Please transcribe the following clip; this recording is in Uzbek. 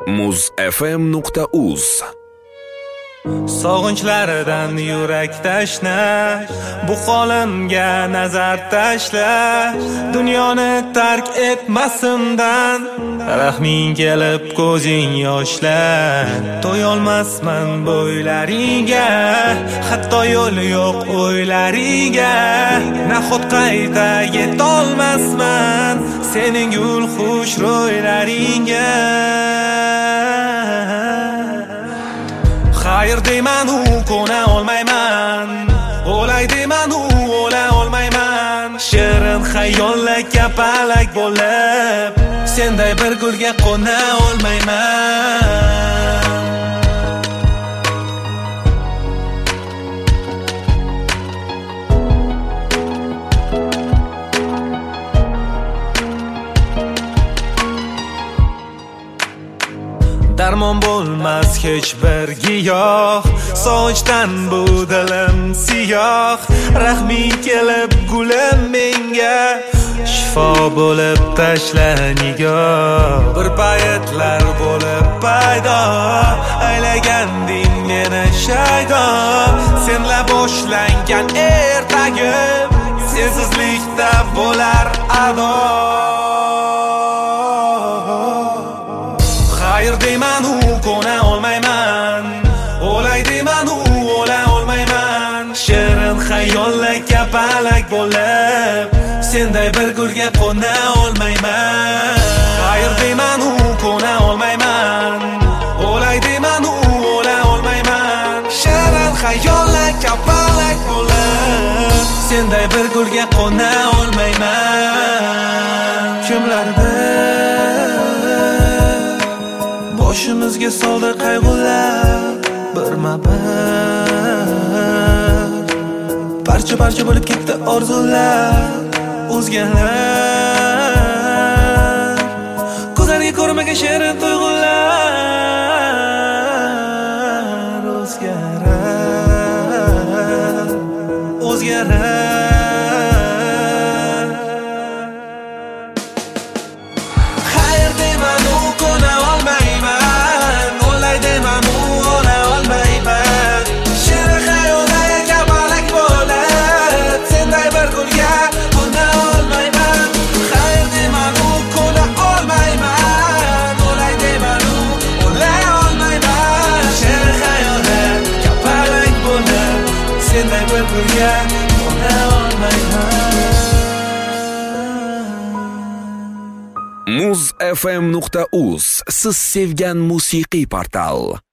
muzfm.uz Sog'inchlardan yurak tashna, bu holimga nazar tashla. Dunyoni tark etmasimdan, rahming kelib ko'zing yoshla. To'yolmasman bo'ylaringga, hatto yo'l yo'q o'ylariga. Nahot qayta yetolmasman sening gul xush ro'ylaringga. Xayr deyman u ko'na olmayman, o'lay deyman u o'la olmayman. Shirin xayolga kapalak bo'lib, senday bir gulga qo'na olmayman. Darmon bo'lmas hech bir giyoh, sochdan bu dilim siyoh. Rahming kelib gulim menga, shifo bo'lib tashla nigoh. Bir paytlar bo'lib paydo, aylaganding meni shaydo. Senla boshlangan ertagim, sensizlikda bo'lar ado. Xayr deyman u ko'na olmayman, o'lay deyman u o'la olmayman. Shirin xayolga kapalak bo'lib, senday bir gulga qo'na olmayman. Xayr deyman u ko'na olmayman, o'lay deyman u o'la olmayman. Shirin xayolga kapalak bo'lib, senday bir gulga qo'na olmayman. Kimlardir boshimizga soldi qayg'ular, birma-bir parcha-parcha bo'lib ketdi orzular. O'zgalar ko'zlarga ko'rmagan shirin tuyg'ular. O'zgarar xayr deyman u ko'na olmayman, o'lay deyman u o'la olmayman. Shirin xayolga kapalak bo'lib, senday bir gulga qo'na olmayman. Xayr deyman u ko'na olmayman, o'lay deyman u o'la olmayman. Shirin xayolga kapalak bo'lib, senday bir gulga qo'na olmayman. muzfm.uz siz sevgan musiqiy portal.